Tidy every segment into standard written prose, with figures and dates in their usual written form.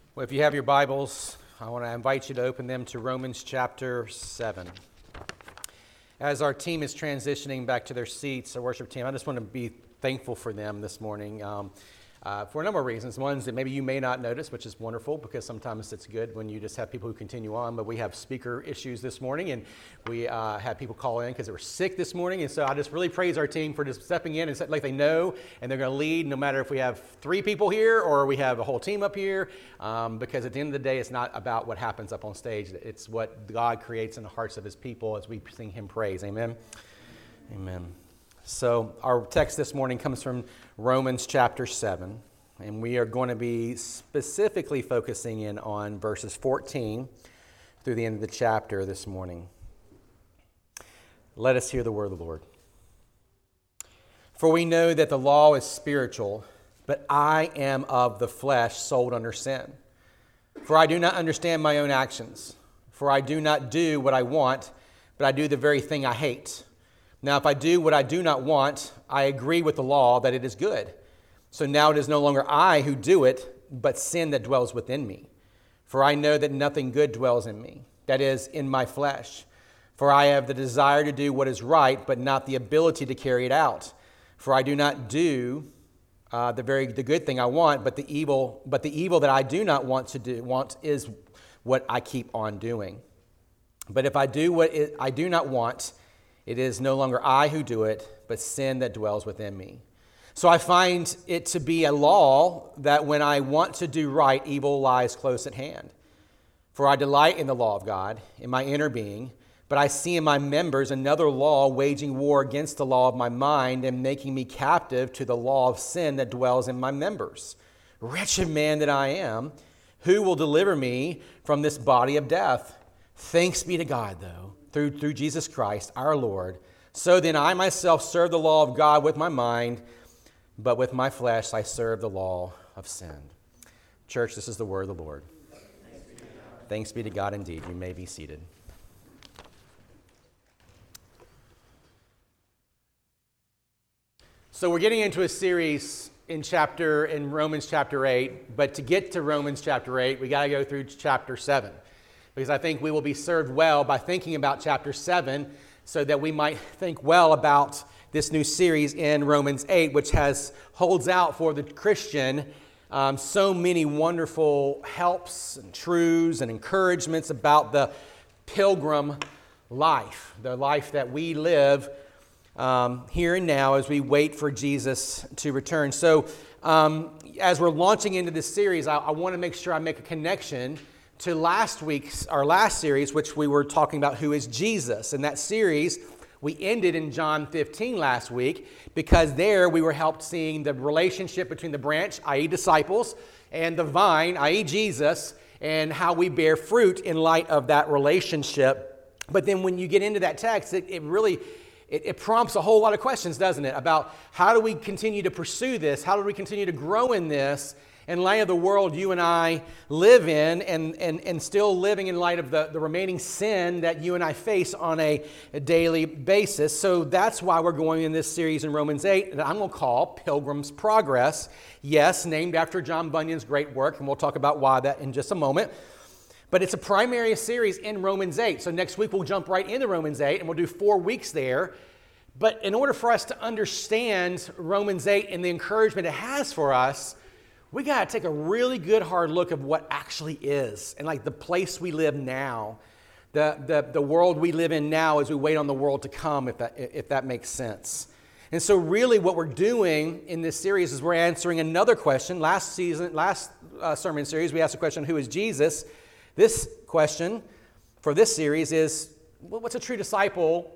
Well, if you have your Bibles, I want to invite you to open them to Romans chapter 7. As our team is transitioning back to their seats, our worship team, I just want to be thankful for them this morning for a number of reasons. One is that maybe you may not notice, which is wonderful because sometimes it's good when you just have people who continue on. But we have speaker issues this morning, and we had people call in because they were sick this morning. And so I just really praise our team for just stepping in and like they know, and they're going to lead no matter if we have 3 people here or we have a whole team up here. Because at the end of the day, it's not about what happens up on stage. It's what God creates in the hearts of his people as we sing him praise. Amen. Amen. So our text this morning comes from Romans chapter 7, and we are going to be specifically focusing in on verses 14 through the end of the chapter this morning. Let us hear the word of the Lord. For we know that the law is spiritual, but I am of the flesh, sold under sin. For I do not understand my own actions. For I do not do what I want, but I do the very thing I hate. Now, if I do what I do not want, I agree with the law that it is good. So now it is no longer I who do it, but sin that dwells within me. For I know that nothing good dwells in me, that is, in my flesh. For I have the desire to do what is right, but not the ability to carry it out. For I do not do the good thing I want, but the evil that I do not want is what I keep on doing. But if I do what I do not want, it is no longer I who do it, but sin that dwells within me. So I find it to be a law that when I want to do right, evil lies close at hand. For I delight in the law of God, in my inner being, but I see in my members another law waging war against the law of my mind and making me captive to the law of sin that dwells in my members. Wretched man that I am, who will deliver me from this body of death? Thanks be to God, though, through Jesus Christ, our Lord. So then I myself serve the law of God with my mind, but with my flesh I serve the law of sin. Church, this is the word of the Lord. Thanks be to God indeed. You may be seated. So we're getting into a series in Romans chapter 8, but to get to Romans chapter 8, we got to go through chapter 7. Because I think we will be served well by thinking about chapter 7 so that we might think well about this new series in Romans 8, which holds out for the Christian so many wonderful helps and truths and encouragements about the pilgrim life, the life that we live here and now as we wait for Jesus to return. So as we're launching into this series, I want to make sure I make a connection to our last series, which we were talking about who is Jesus. In that series, we ended in John 15 last week because there we were helped seeing the relationship between the branch, i.e. disciples, and the vine, i.e. Jesus, and how we bear fruit in light of that relationship. But then when you get into that text, it prompts a whole lot of questions, doesn't it? About how do we continue to pursue this? How do we continue to grow in this? In light of the world you and I live in and still living in light of the remaining sin that you and I face on a daily basis. So that's why we're going in this series in Romans 8 that I'm going to call Pilgrim's Progress. Yes, named after John Bunyan's great work, and we'll talk about why that in just a moment. But it's a primary series in Romans 8. So next week we'll jump right into Romans 8 and we'll do 4 weeks there. But in order for us to understand Romans 8 and the encouragement it has for us, we got to take a really good hard look of what actually is and like the place we live now, the world we live in now as we wait on the world to come, if that makes sense. And so really what we're doing in this series is we're answering another question. Last sermon series, we asked the question, who is Jesus? This question for this series is, what's a true disciple?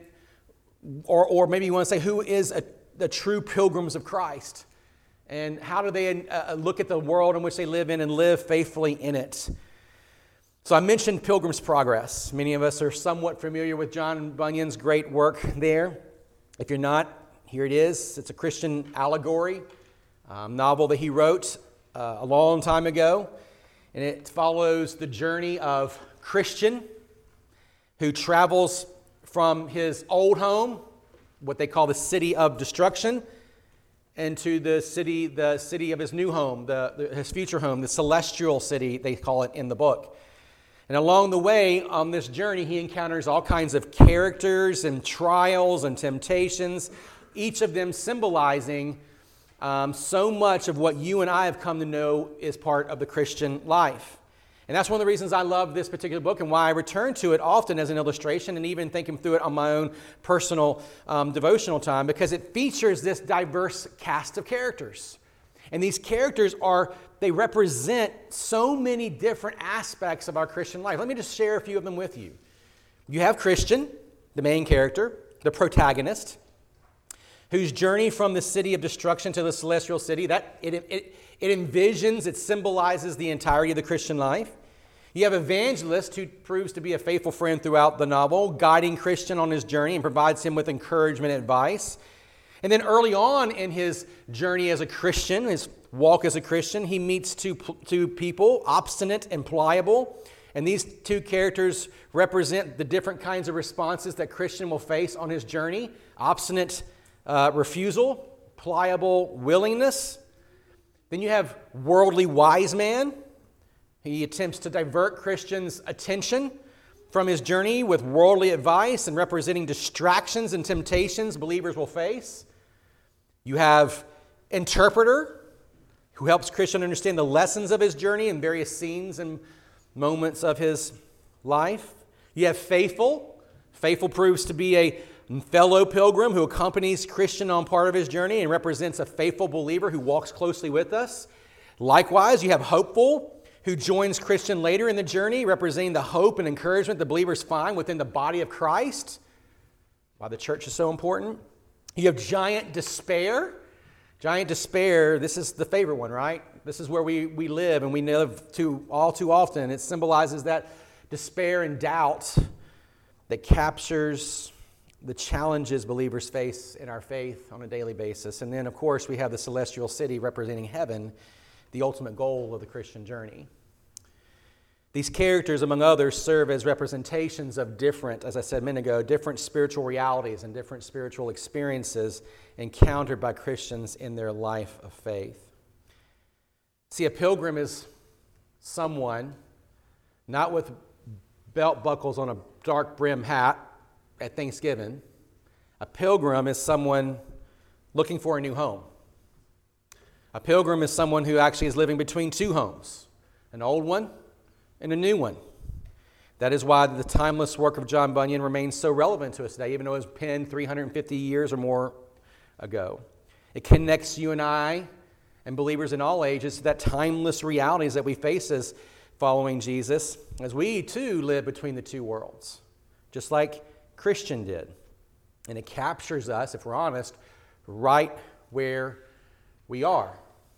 Or maybe you want to say, who is the true pilgrims of Christ? And how do they look at the world in which they live in and live faithfully in it? So I mentioned Pilgrim's Progress. Many of us are somewhat familiar with John Bunyan's great work there. If you're not, here it is. It's a Christian allegory novel that he wrote a long time ago. And it follows the journey of Christian who travels from his old home, what they call the city of destruction, into the city of his new home, his future home, the celestial city, they call it in the book. And along the way, on this journey, he encounters all kinds of characters and trials and temptations, each of them symbolizing so much of what you and I have come to know is part of the Christian life. And that's one of the reasons I love this particular book and why I return to it often as an illustration and even thinking through it on my own personal devotional time, because it features this diverse cast of characters. And these characters they represent so many different aspects of our Christian life. Let me just share a few of them with you. You have Christian, the main character, the protagonist, whose journey from the city of destruction to the celestial city, that it envisions, it symbolizes the entirety of the Christian life. You have evangelist, who proves to be a faithful friend throughout the novel, guiding Christian on his journey and provides him with encouragement and advice. And then early on in his journey as a Christian, his walk as a Christian, he meets two people, obstinate and pliable. And these two characters represent the different kinds of responses that Christian will face on his journey. Obstinate refusal, pliable willingness. Then you have worldly wise man. He attempts to divert Christian's attention from his journey with worldly advice and representing distractions and temptations believers will face. You have interpreter, who helps Christian understand the lessons of his journey in various scenes and moments of his life. You have faithful. Faithful proves to be a fellow pilgrim who accompanies Christian on part of his journey and represents a faithful believer who walks closely with us. Likewise, you have hopeful, who joins Christian later in the journey, representing the hope and encouragement the believers find within the body of Christ, why the church is so important. You have giant despair. Giant despair, this is the favorite one, right? This is where we live, and we live all too often. It symbolizes that despair and doubt that captures the challenges believers face in our faith on a daily basis. And then, of course, we have the celestial city representing heaven, the ultimate goal of the Christian journey. These characters, among others, serve as representations of different, as I said a minute ago, different spiritual realities and different spiritual experiences encountered by Christians in their life of faith. See, a pilgrim is someone, not with belt buckles on a dark brim hat at Thanksgiving. A pilgrim is someone looking for a new home. A pilgrim is someone who actually is living between two homes, an old one and a new one. That is why the timeless work of John Bunyan remains so relevant to us today, even though it was penned 350 years or more ago. It connects you and I and believers in all ages to that timeless realities that we face as following Jesus, as we too live between the two worlds, just like Christian did. And it captures us, if we're honest, right where we are.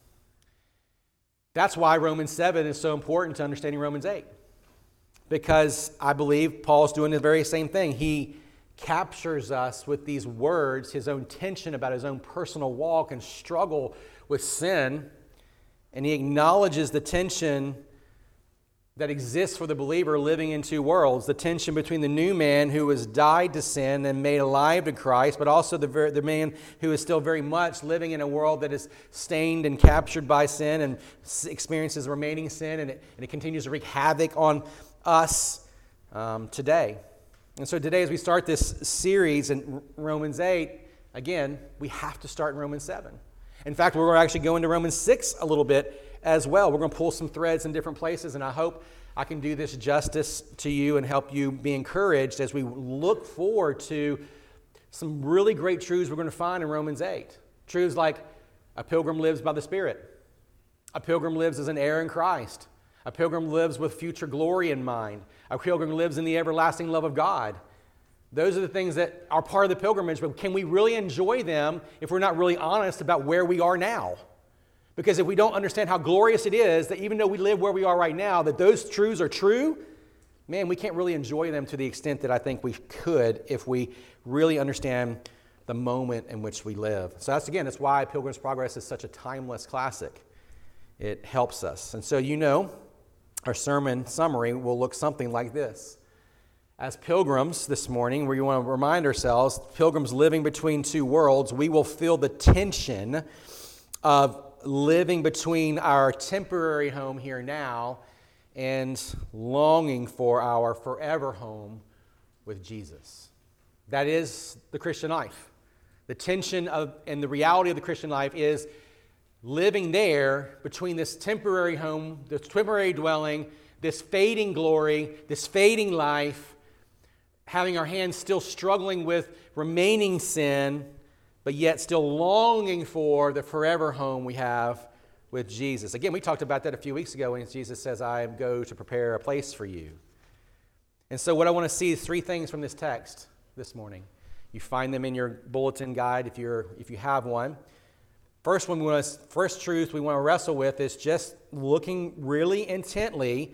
That's why Romans 7 is so important to understanding Romans 8. Because I believe Paul's doing the very same thing. He captures us with these words, his own tension about his own personal walk and struggle with sin. And he acknowledges the tension that exists for the believer living in two worlds. The tension between the new man who has died to sin and made alive to Christ, but also the man who is still very much living in a world that is stained and captured by sin and experiences remaining sin, and it continues to wreak havoc on us today. And so today, as we start this series in Romans 8, again, we have to start in Romans 7. In fact, we're going to actually go into Romans 6 a little bit as well. We're going to pull some threads in different places, and I hope I can do this justice to you and help you be encouraged as we look forward to some really great truths we're going to find in Romans 8. Truths like a pilgrim lives by the Spirit. A pilgrim lives as an heir in Christ. A pilgrim lives with future glory in mind. A pilgrim lives in the everlasting love of God. Those are the things that are part of the pilgrimage, but can we really enjoy them if we're not really honest about where we are now? Because if we don't understand how glorious it is that even though we live where we are right now, that those truths are true, man, we can't really enjoy them to the extent that I think we could if we really understand the moment in which we live. So that's why Pilgrim's Progress is such a timeless classic. It helps us. And so our sermon summary will look something like this. As pilgrims this morning, we want to remind ourselves, pilgrims living between two worlds, we will feel the tension of living between our temporary home here now and longing for our forever home with Jesus. That is the Christian life. The tension of and the reality of the Christian life is living there between this temporary home, this temporary dwelling, this fading glory, this fading life, having our hands still struggling with remaining sin, but yet still longing for the forever home we have with Jesus. Again, we talked about that a few weeks ago when Jesus says, I go to prepare a place for you. And so what I want to see is three things from this text this morning. You find them in your bulletin guide if you have one. First truth we want to wrestle with is just looking really intently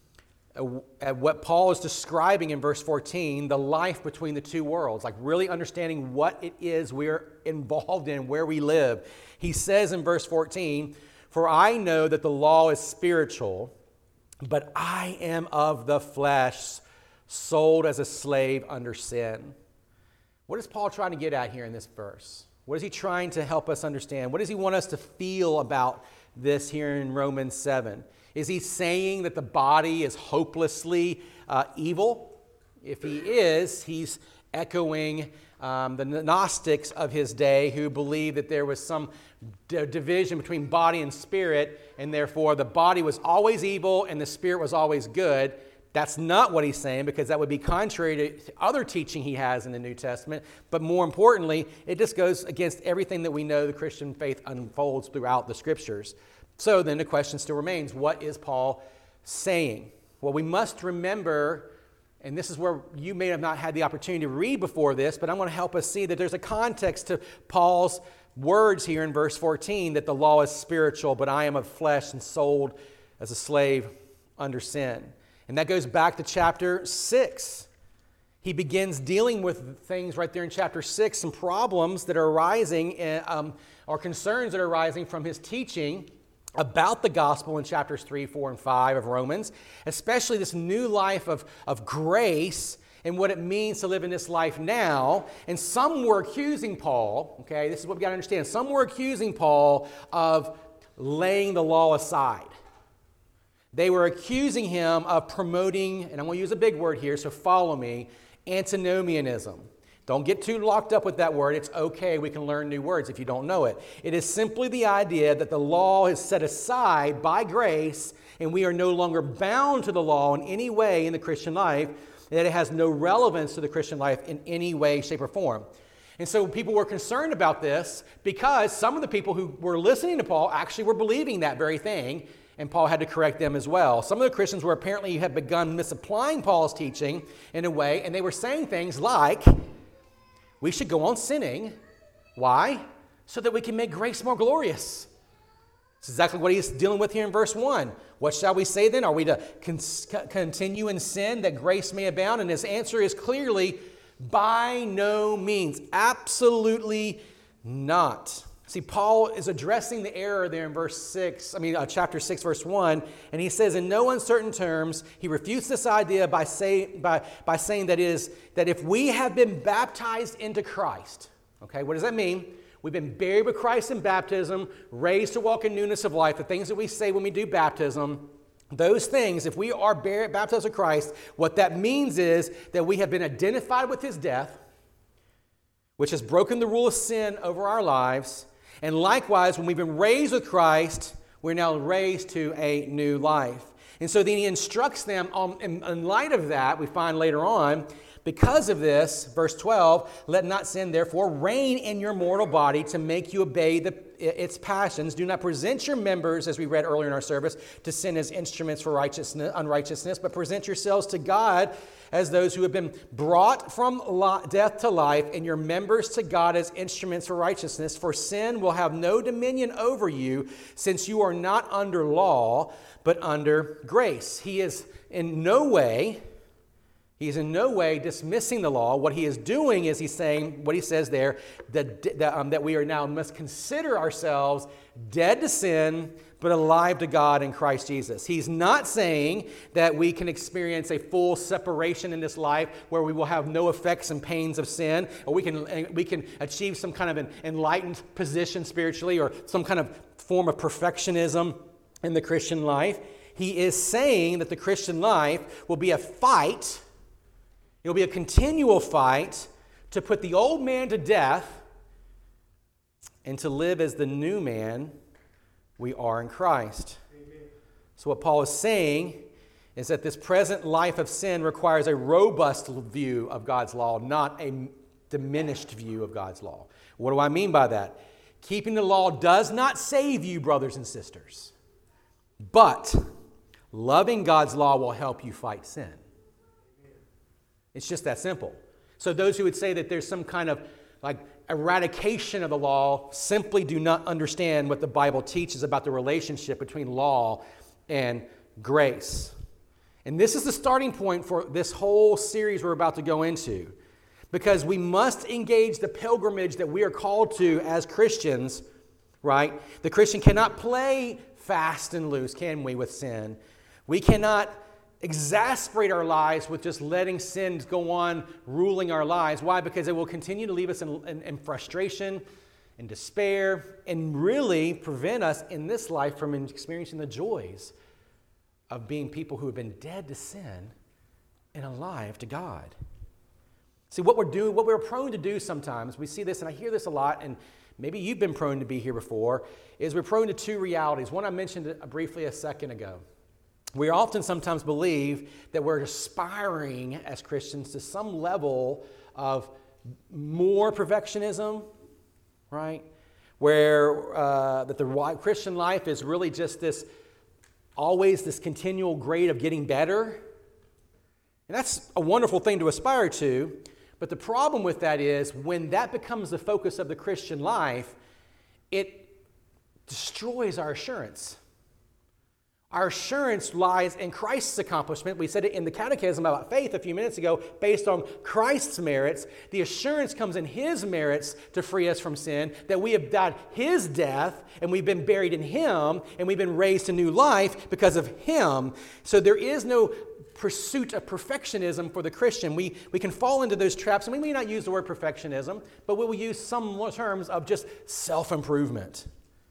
at what Paul is describing in verse 14, the life between the two worlds, like really understanding what it is we're involved in, where we live. He says in verse 14, "For I know that the law is spiritual, but I am of the flesh, sold as a slave under sin." What is Paul trying to get at here in this verse? What is he trying to help us understand? What does he want us to feel about this here in Romans 7? Is he saying that the body is hopelessly evil? If he is, he's echoing the Gnostics of his day who believed that there was some division between body and spirit, and therefore the body was always evil and the spirit was always good. That's not what he's saying, because that would be contrary to other teaching he has in the New Testament. But more importantly, it just goes against everything that we know the Christian faith unfolds throughout the Scriptures. So then the question still remains, what is Paul saying? Well, we must remember, and this is where you may have not had the opportunity to read before this, but I want to help us see that there's a context to Paul's words here in verse 14, that the law is spiritual, but I am of flesh and sold as a slave under sin. And that goes back to chapter 6. He begins dealing with things right there in chapter 6, some problems that are arising, or concerns that are arising from his teaching about the gospel in chapters 3, 4, and 5 of Romans, especially this new life of grace and what it means to live in this life now. And some were accusing Paul, okay, this is what we got to understand. Some were accusing Paul of laying the law aside. They were accusing him of promoting, and I'm going to use a big word here, so follow me, antinomianism. Don't get too locked up with that word. It's okay. We can learn new words if you don't know it. It is simply the idea that the law is set aside by grace, and we are no longer bound to the law in any way in the Christian life, and that it has no relevance to the Christian life in any way, shape, or form. And so people were concerned about this because some of the people who were listening to Paul actually were believing that very thing, and Paul had to correct them as well. Some of the Christians were apparently had begun misapplying Paul's teaching in a way, and they were saying things like, we should go on sinning. Why? So that we can make grace more glorious. That's exactly what he's dealing with here in verse 1. What shall we say then? Are we to continue in sin that grace may abound? And his answer is clearly, by no means. Absolutely not. See, Paul is addressing the error there in chapter 6, verse 1, and he says in no uncertain terms, he refutes this idea by saying that if we have been baptized into Christ, okay, what does that mean? We've been buried with Christ in baptism, raised to walk in newness of life, the things that we say when we do baptism, those things, if we are baptized with Christ, what that means is that we have been identified with his death, which has broken the rule of sin over our lives. And likewise, when we've been raised with Christ, we're now raised to a new life. And so then he instructs them, in light of that, we find later on, because of this, verse 12, let not sin therefore reign in your mortal body to make you obey its passions. Do not present your members, as we read earlier in our service, to sin as instruments for unrighteousness, but present yourselves to God as those who have been brought from death to life, and your members to God as instruments for righteousness. For sin will have no dominion over you, since you are not under law, but under grace. He is in no way He's in no way dismissing the law. What he is doing is he's saying, what he says there, that we are now must consider ourselves dead to sin, but alive to God in Christ Jesus. He's not saying that we can experience a full separation in this life where we will have no effects and pains of sin, or we can achieve some kind of an enlightened position spiritually, or some kind of form of perfectionism in the Christian life. He is saying that the Christian life will be a fight. It will be a continual fight to put the old man to death and to live as the new man we are in Christ. Amen. So what Paul is saying is that this present life of sin requires a robust view of God's law, not a diminished view of God's law. What do I mean by that? Keeping the law does not save you, brothers and sisters, but loving God's law will help you fight sin. It's just that simple. So those who would say that there's some kind of eradication of the law simply do not understand what the Bible teaches about the relationship between law and grace. And this is the starting point for this whole series we're about to go into, because we must engage the pilgrimage that we are called to as Christians, right? The Christian cannot play fast and loose, can we, with sin? We cannot exasperate our lives with just letting sin go on ruling our lives. Why? Because it will continue to leave us in frustration and despair, and really prevent us in this life from experiencing the joys of being people who have been dead to sin and alive to God. See, what we're prone to do sometimes, we see this, and I hear this a lot, and maybe you've been prone to be here before, is we're prone to two realities. One I mentioned briefly a second ago. We often sometimes believe that we're aspiring as Christians to some level of more perfectionism, right? Where that the Christian life is really just always this continual grade of getting better. And that's a wonderful thing to aspire to. But the problem with that is when that becomes the focus of the Christian life, it destroys our assurance. Our assurance lies in Christ's accomplishment. We said it in the Catechism about faith a few minutes ago, based on Christ's merits. The assurance comes in His merits to free us from sin, that we have died His death, and we've been buried in Him, and we've been raised to new life because of Him. So there is no pursuit of perfectionism for the Christian. We can fall into those traps, and we may not use the word perfectionism, but we will use some terms of just self-improvement.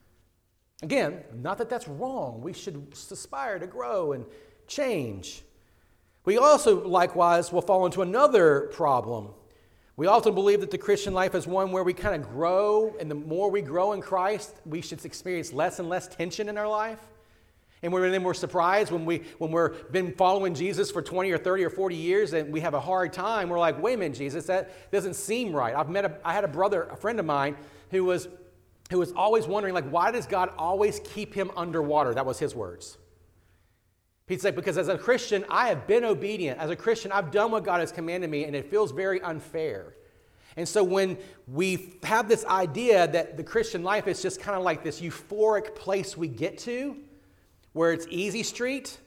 Again, not that that's wrong. We should aspire to grow and change. We also, likewise, will fall into another problem. We often believe that the Christian life is one where we kind of grow, and the more we grow in Christ, we should experience less and less tension in our life. And then we're surprised when we've been following Jesus for 20 or 30 or 40 years and we have a hard time. We're like, wait a minute, Jesus, that doesn't seem right. I had a friend of mine who was always wondering, why does God always keep him underwater? That was his words. He'd say, because as a Christian, I have been obedient. As a Christian, I've done what God has commanded me, and it feels very unfair. And so when we have this idea that the Christian life is just kind of like this euphoric place we get to, where it's easy street,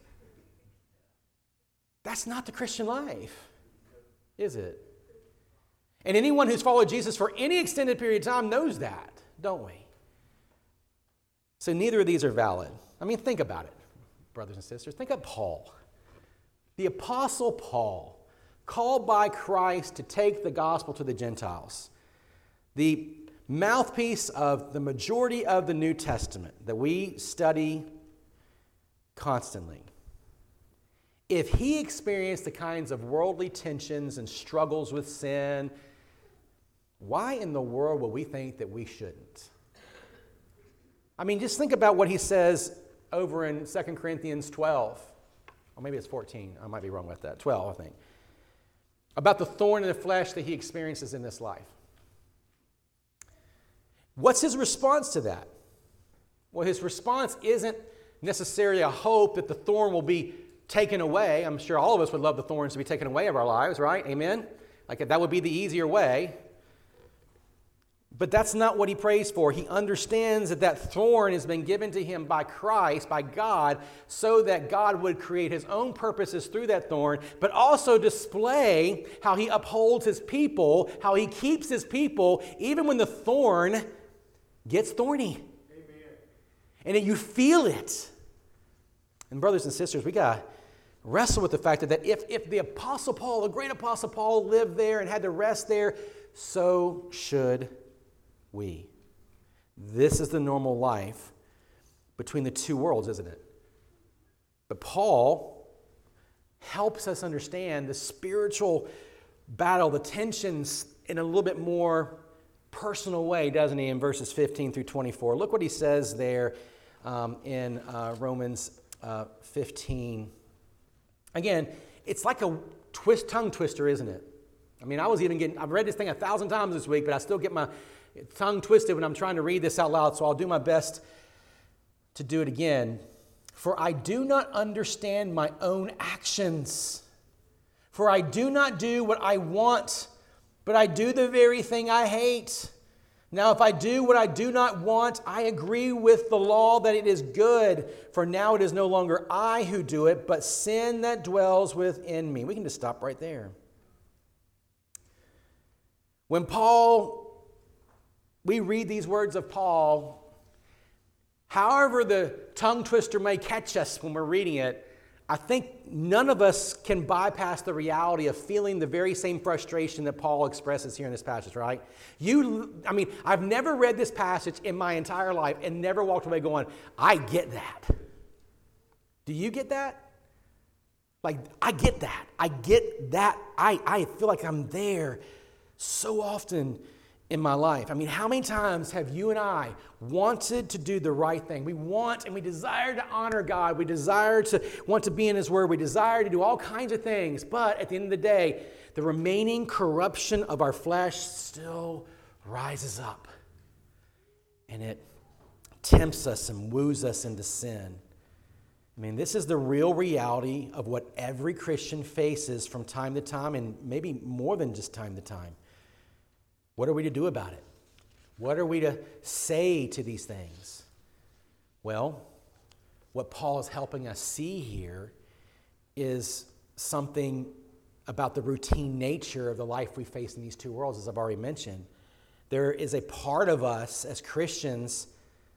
that's not the Christian life, is it? And anyone who's followed Jesus for any extended period of time knows that, don't we? So neither of these are valid. I mean, think about it, brothers and sisters. Think of Paul. The Apostle Paul, called by Christ to take the gospel to the Gentiles. The mouthpiece of the majority of the New Testament that we study constantly. If he experienced the kinds of worldly tensions and struggles with sin, why in the world will we think that we shouldn't? I mean, just think about what he says over in 2 Corinthians 12. Or maybe it's 14. I might be wrong with that. 12, I think. About the thorn in the flesh that he experiences in this life. What's his response to that? Well, his response isn't necessarily a hope that the thorn will be taken away. I'm sure all of us would love the thorns to be taken away of our lives, right? Amen? That would be the easier way. But that's not what he prays for. He understands that that thorn has been given to him by Christ, by God, so that God would create his own purposes through that thorn, but also display how he upholds his people, how he keeps his people, even when the thorn gets thorny. Amen. And you feel it. And brothers and sisters, we got to wrestle with the fact that if the Apostle Paul, the great Apostle Paul, lived there and had to rest there, so should we. This is the normal life between the two worlds, isn't it? But Paul helps us understand the spiritual battle, the tensions in a little bit more personal way, doesn't he, in verses 15 through 24. Look what he says there in Romans 15. Again, it's like a tongue twister, isn't it? I mean, I've read this thing 1,000 times this week, but I still get my tongue twisted when I'm trying to read this out loud, so I'll do my best to do it again. For I do not understand my own actions. For I do not do what I want, but I do the very thing I hate. Now, if I do what I do not want, I agree with the law that it is good. For now it is no longer I who do it, but sin that dwells within me. We can just stop right there. When we read these words of Paul, however the tongue twister may catch us when we're reading it, I think none of us can bypass the reality of feeling the very same frustration that Paul expresses here in this passage, right? I've never read this passage in my entire life and never walked away going, I get that. Do you get that? Like, I get that. I get that. I feel like I'm there so often in my life. I mean, how many times have you and I wanted to do the right thing? We want and we desire to honor God. We desire to want to be in His Word. We desire to do all kinds of things. But at the end of the day, the remaining corruption of our flesh still rises up. And it tempts us and woos us into sin. I mean, this is the real reality of what every Christian faces from time to time, and maybe more than just time to time. What are we to do about it? What are we to say to these things? Well, what Paul is helping us see here is something about the routine nature of the life we face in these two worlds, as I've already mentioned. There is a part of us as Christians,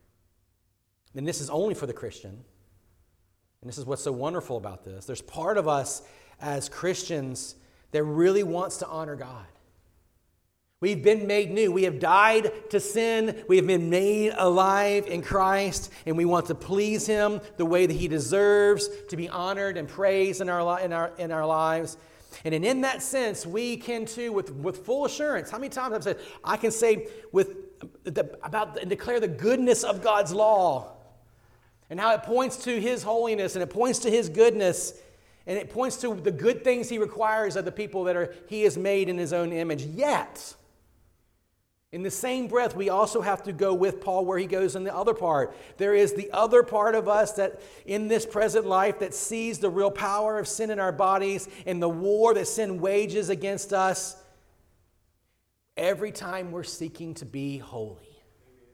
and this is only for the Christian, and this is what's so wonderful about this. There's part of us as Christians that really wants to honor God. We've been made new. We have died to sin. We have been made alive in Christ, and we want to please Him the way that He deserves to be honored and praised in our lives. And in that sense, we can too, with full assurance. How many times I've said I can say and declare the goodness of God's law, and how it points to His holiness, and it points to His goodness, and it points to the good things He requires of the people that He has made in His own image. Yet, in the same breath, we also have to go with Paul where he goes in the other part. There is the other part of us that in this present life that sees the real power of sin in our bodies and the war that sin wages against us every time we're seeking to be holy.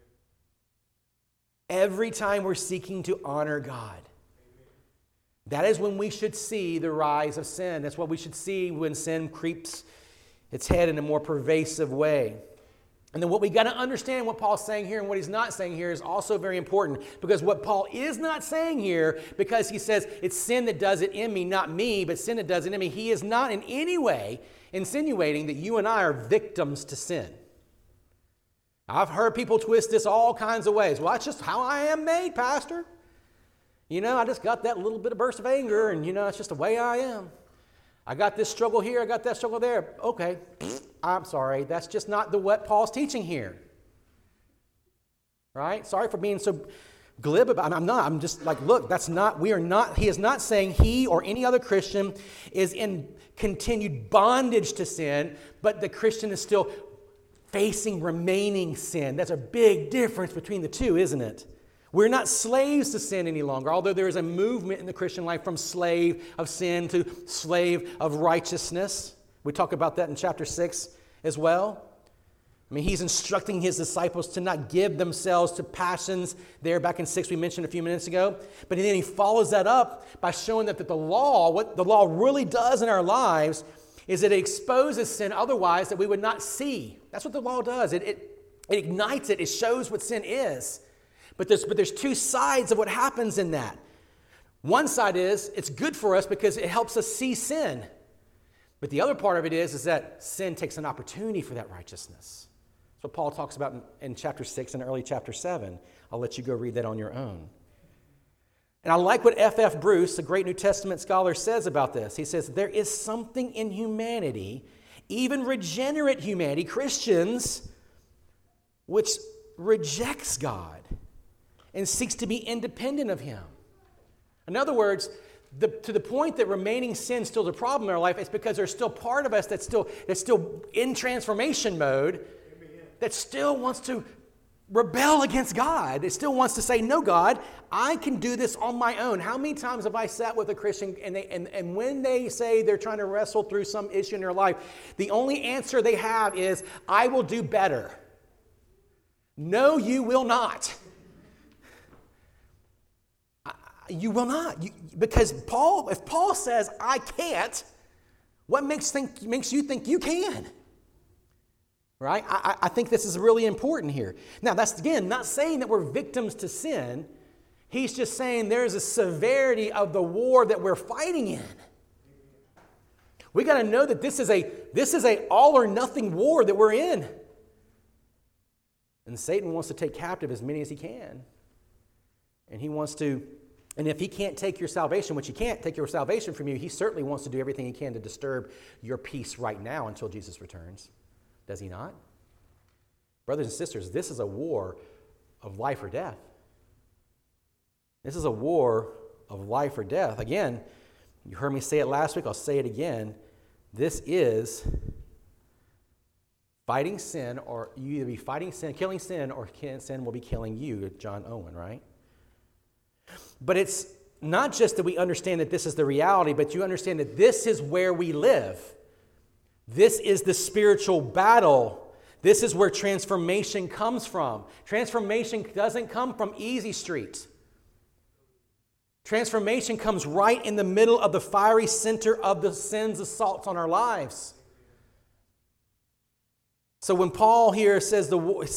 Every time we're seeking to honor God. That is when we should see the rise of sin. That's what we should see when sin creeps its head in a more pervasive way. And then what we got to understand, what Paul's saying here and what he's not saying here is also very important, because what Paul is not saying here, because he says it's sin that does it in me, not me, but sin that does it in me, he is not in any way insinuating that you and I are victims to sin. I've heard people twist this all kinds of ways. Well, that's just how I am made, Pastor. I just got that little bit of burst of anger, and it's just the way I am. I got this struggle here, I got that struggle there. Okay, I'm sorry. That's just not what Paul's teaching here. Right? Sorry for being so glib about it. I'm not. I'm just like, look, he is not saying he or any other Christian is in continued bondage to sin, but the Christian is still facing remaining sin. That's a big difference between the two, isn't it? We're not slaves to sin any longer, although there is a movement in the Christian life from slave of sin to slave of righteousness. We talk about that in chapter 6 as well. I mean, he's instructing his disciples to not give themselves to passions there back in 6 we mentioned a few minutes ago. But then he follows that up by showing that the law, what the law really does in our lives is that it exposes sin otherwise that we would not see. That's what the law does. It ignites it. It shows what sin is. But there's two sides of what happens in that. One side is it's good for us because it helps us see sin. But the other part of it is that sin takes an opportunity for that righteousness. That's what Paul talks about in chapter 6 and early chapter 7. I'll let you go read that on your own. And I like what F.F. Bruce, a great New Testament scholar, says about this. He says, there is something in humanity, even regenerate humanity, Christians, which rejects God and seeks to be independent of Him. In other words, to the point that remaining sin is still a problem in our life, it's because there's still part of us that's still in transformation mode, that still wants to rebel against God. It still wants to say, no, God, I can do this on my own. How many times have I sat with a Christian and when they say they're trying to wrestle through some issue in their life, the only answer they have is, I will do better. No, you will not. You will not. Because if Paul says, I can't, what makes you think you can? Right? I think this is really important here. Now, that's, again, not saying that we're victims to sin. He's just saying there's a severity of the war that we're fighting in. We got to know that this is a all or nothing war that we're in. And Satan wants to take captive as many as he can. And if he can't take your salvation, which he can't take your salvation from you, he certainly wants to do everything he can to disturb your peace right now until Jesus returns. Does he not? Brothers and sisters, this is a war of life or death. This is a war of life or death. Again, you heard me say it last week, I'll say it again. This is fighting sin, or you either be fighting sin, killing sin, or sin will be killing you, John Owen, right? But it's not just that we understand that this is the reality, but you understand that this is where we live. This is the spiritual battle. This is where transformation comes from. Transformation doesn't come from easy streets. Transformation comes right in the middle of the fiery center of the sin's assaults on our lives. So when Paul here says the war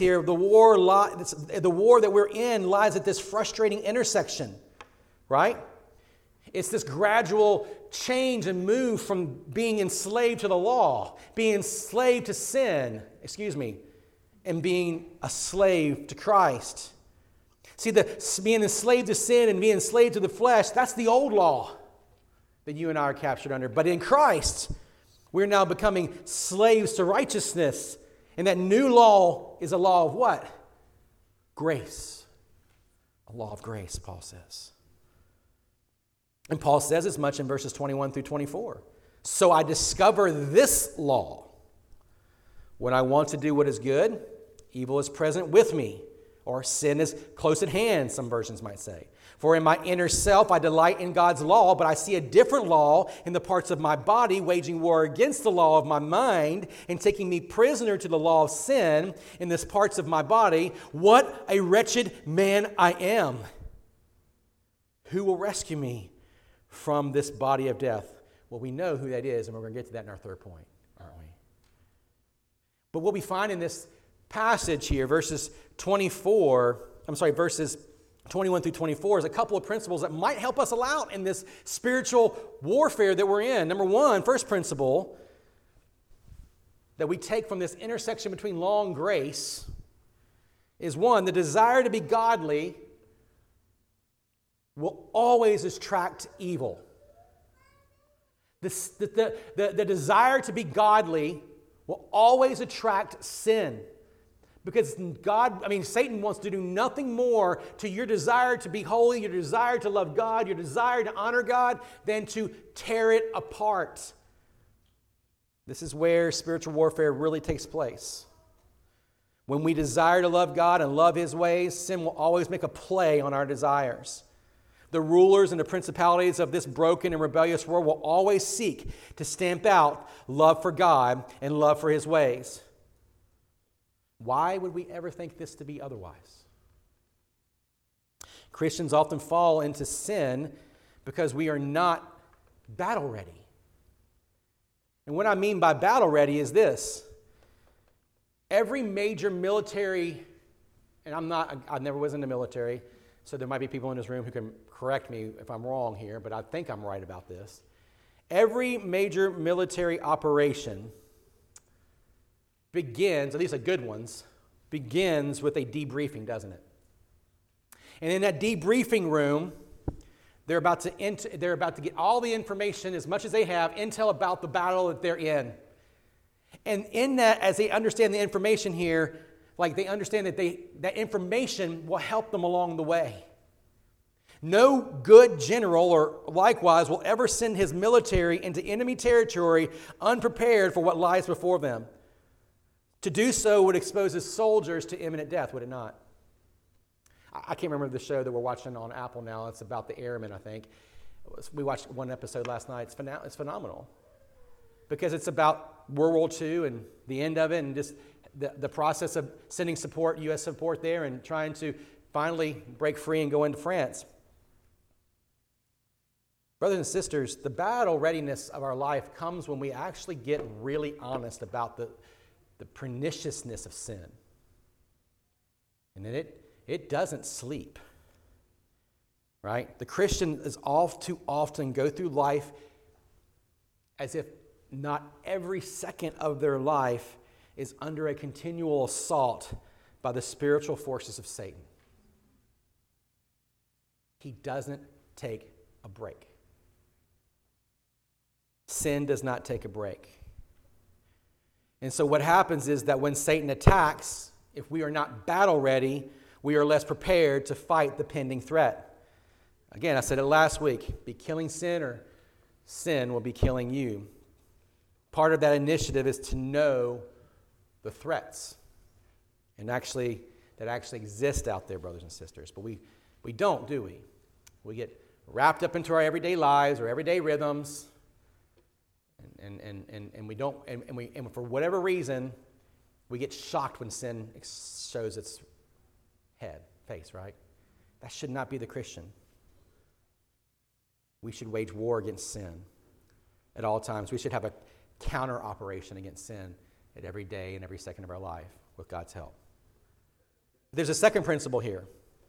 that we're in lies at this frustrating intersection, right? It's this gradual change and move from being enslaved to the law, being enslaved to sin, and being a slave to Christ. See, being enslaved to sin and being enslaved to the flesh, that's the old law that you and I are captured under. But in Christ, we're now becoming slaves to righteousness. And that new law is a law of what? Grace. A law of grace, Paul says. And Paul says as much in verses 21 through 24. So I discover this law. When I want to do what is good, evil is present with me. Or sin is close at hand, some versions might say. For in my inner self I delight in God's law, but I see a different law in the parts of my body, waging war against the law of my mind and taking me prisoner to the law of sin in these parts of my body. What a wretched man I am! Who will rescue me from this body of death? Well, we know who that is, and we're going to get to that in our third point, aren't we? But what we find in this passage here, verses 21 through 24, is a couple of principles that might help us out in this spiritual warfare that we're in. Number one, first principle that we take from this intersection between law and grace is one, the desire to be godly will always attract evil. The desire to be godly will always attract sin. Because Satan wants to do nothing more to your desire to be holy, your desire to love God, your desire to honor God, than to tear it apart. This is where spiritual warfare really takes place. When we desire to love God and love His ways, sin will always make a play on our desires. The rulers and the principalities of this broken and rebellious world will always seek to stamp out love for God and love for His ways. Why would we ever think this to be otherwise? Christians often fall into sin because we are not battle ready. And what I mean by battle ready is this. Every major military, and I never was in the military, so there might be people in this room who can correct me if I'm wrong here, but I think I'm right about this. Every major military operation begins, at least the good ones, begins with a debriefing, doesn't it? And in that debriefing room, they're about to get all the information, as much as they have, intel about the battle that they're in. And in that, as they understand the information here, like they understand that that information will help them along the way. No good general or likewise will ever send his military into enemy territory unprepared for what lies before them. To do so would expose his soldiers to imminent death, would it not? I can't remember the show that we're watching on Apple now. It's about the airmen, I think. We watched one episode last night. It's phenomenal. Because it's about World War II and the end of it and just the process of sending support, U.S. support there and trying to finally break free and go into France. Brothers and sisters, the battle readiness of our life comes when we actually get really honest about the perniciousness of sin. And then it doesn't sleep, right? The Christian is all too often go through life as if not every second of their life is under a continual assault by the spiritual forces of Satan. He doesn't take a break. Sin does not take a break. And so what happens is that when Satan attacks, if we are not battle ready, we are less prepared to fight the pending threat. Again, I said it last week. Be killing sin or sin will be killing you. Part of that initiative is to know the threats and that actually exist out there, brothers and sisters. But we don't, do we? We get wrapped up into our everyday lives or everyday rhythms, and we don't, and for whatever reason, we get shocked when sin shows its face, right? That should not be the Christian. We should wage war against sin at all times. We should have a counter operation against sin at every day and every second of our life with God's help. There's a second principle here.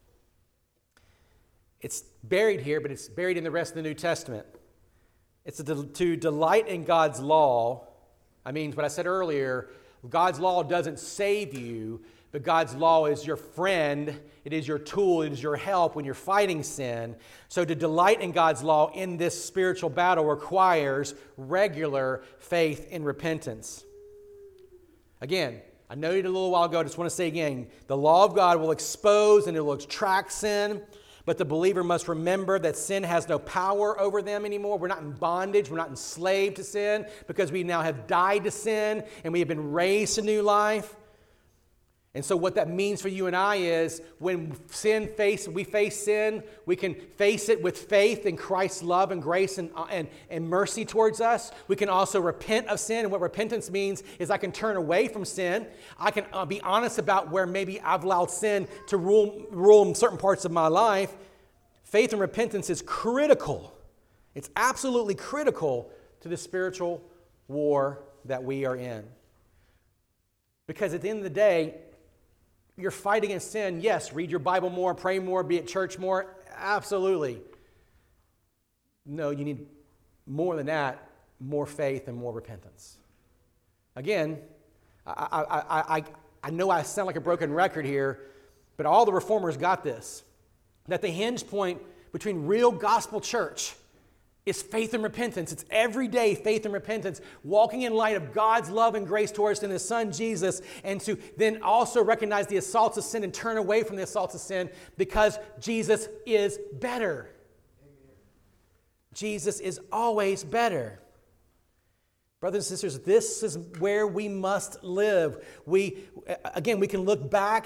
It's buried here, but it's buried in the rest of the New Testament. It's to delight in God's law. I mean, what I said earlier, God's law doesn't save you, but God's law is your friend. It is your tool. It is your help when you're fighting sin. So to delight in God's law in this spiritual battle requires regular faith and repentance. Again, I noted a little while ago, I just want to say again, the law of God will expose and it will extract sin, but the believer must remember that sin has no power over them anymore. We're not in bondage. We're not enslaved to sin because we now have died to sin and we have been raised to new life. And so what that means for you and I is when we face sin, we can face it with faith in Christ's love and grace and mercy towards us. We can also repent of sin. And what repentance means is I can turn away from sin. I can be honest about where maybe I've allowed sin to rule in certain parts of my life. Faith and repentance is critical. It's absolutely critical to the spiritual war that we are in. Because at the end of the day, your fight against sin, yes, read your Bible more, pray more, be at church more, absolutely. No, you need more than that, more faith and more repentance. Again, I know I sound like a broken record here, but all the reformers got this, that the hinge point between real gospel church is faith and repentance. It's everyday faith and repentance, walking in light of God's love and grace towards us in His Son, Jesus, and to then also recognize the assaults of sin and turn away from the assaults of sin because Jesus is better. Amen. Jesus is always better. Brothers and sisters, this is where we must live. We can look back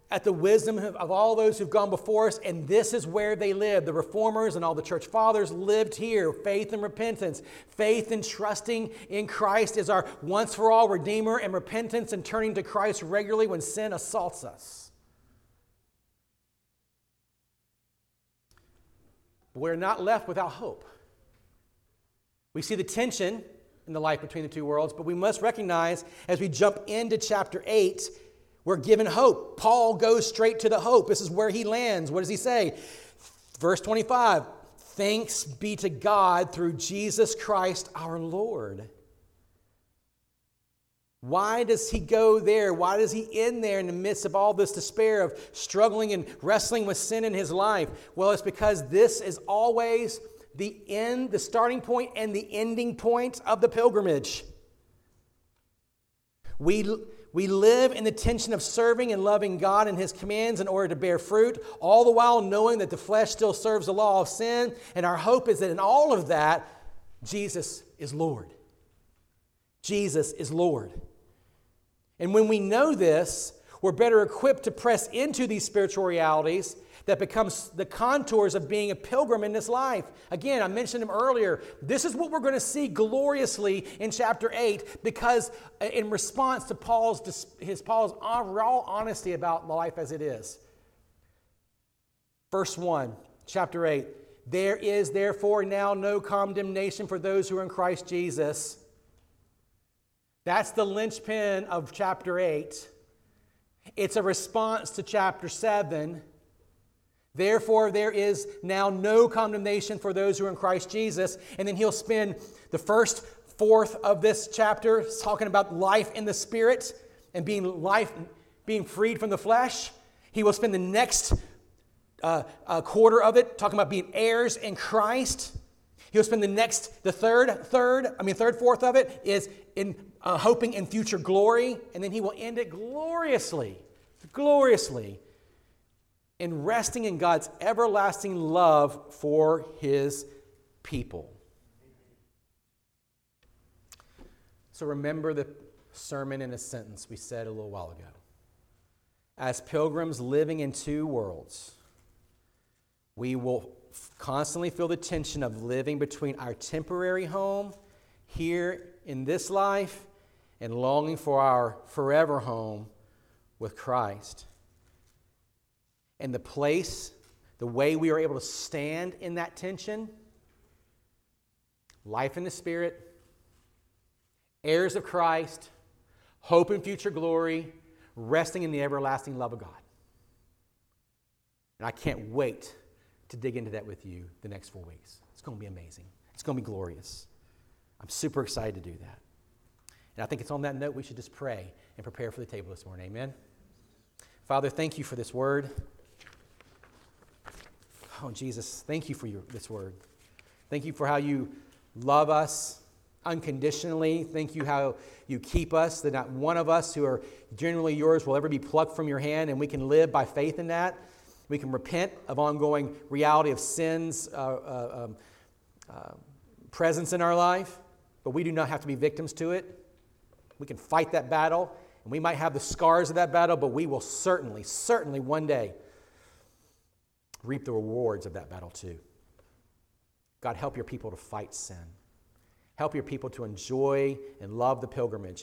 at the wisdom of all those who've gone before us, and this is where they lived. The reformers and all the church fathers lived here. Faith and repentance. Faith and trusting in Christ as our once-for-all Redeemer, and repentance and turning to Christ regularly when sin assaults us. We're not left without hope. We see the tension in the life between the two worlds, but we must recognize as we jump into chapter 8, we're given hope. Paul goes straight to the hope. This is where he lands. What does he say? Verse 25, thanks be to God through Jesus Christ our Lord. Why does he go there? Why does he end there in the midst of all this despair of struggling and wrestling with sin in his life? Well, it's because this is always the end, the starting point and the ending point of the pilgrimage. We live in the tension of serving and loving God and His commands in order to bear fruit, all the while knowing that the flesh still serves the law of sin. And our hope is that in all of that, Jesus is Lord. Jesus is Lord. And when we know this, we're better equipped to press into these spiritual realities that becomes the contours of being a pilgrim in this life. Again, I mentioned them earlier. This is what we're going to see gloriously in chapter 8 because in response to Paul's raw honesty about life as it is. Verse 1, chapter 8. There is therefore now no condemnation for those who are in Christ Jesus. That's the linchpin of chapter 8. It's a response to chapter 7. Therefore, there is now no condemnation for those who are in Christ Jesus. And then he'll spend the first fourth of this chapter talking about life in the Spirit and being freed from the flesh. He will spend the next quarter of it talking about being heirs in Christ. He'll spend the third fourth of it is in hoping in future glory. And then he will end it gloriously in resting in God's everlasting love for His people. So remember the sermon in a sentence we said a little while ago. As pilgrims living in two worlds, we will constantly feel the tension of living between our temporary home here in this life and longing for our forever home with Christ. And the way we are able to stand in that tension, life in the Spirit, heirs of Christ, hope in future glory, resting in the everlasting love of God. And I can't wait to dig into that with you the next 4 weeks. It's going to be amazing. It's going to be glorious. I'm super excited to do that. And I think it's on that note we should just pray and prepare for the table this morning. Amen? Father, thank you for this word. Oh, Jesus, thank you for this word. Thank you for how you love us unconditionally. Thank you how you keep us, that not one of us who are genuinely yours will ever be plucked from your hand, and we can live by faith in that. We can repent of ongoing reality of sin's presence in our life, but we do not have to be victims to it. We can fight that battle, and we might have the scars of that battle, but we will certainly one day reap the rewards of that battle too. God, help your people to fight sin. Help your people to enjoy and love the pilgrimage